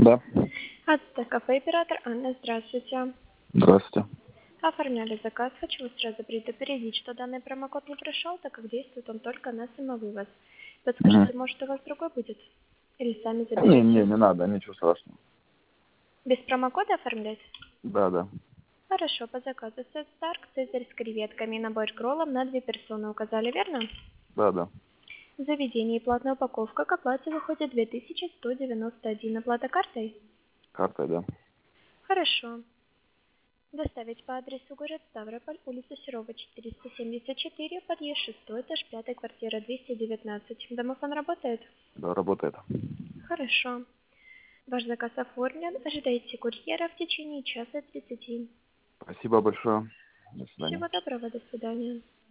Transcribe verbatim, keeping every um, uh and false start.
Да. Ацтек кафе, оператор Анна, здравствуйте. Здравствуйте. Оформляли заказ. Хочу вас сразу предупредить, что данный промокод не прошел, так как действует он только на самовывоз. Подскажите, Угу. может у вас другой будет? Или сами Не, не, заберете? не надо, ничего страшного. Без промокода оформлять? Да, да. Хорошо, по заказу сет Старк, цезарь с креветками, набор к роллам на две персоны указали, верно? Да, да. В заведении платная упаковка, к оплате выходит две тысячи сто девяносто один. Оплата картой? Картой, да. Хорошо. Доставить по адресу город Ставрополь, улица Серова, четыреста семьдесят четыре, подъезд шестой, этаж пятый, квартира двести девятнадцать. Домофон работает? Да, работает. Хорошо. Ваш заказ оформлен. Ожидайте курьера в течение часа тридцати. Спасибо большое. До свидания. Всего доброго, до свидания.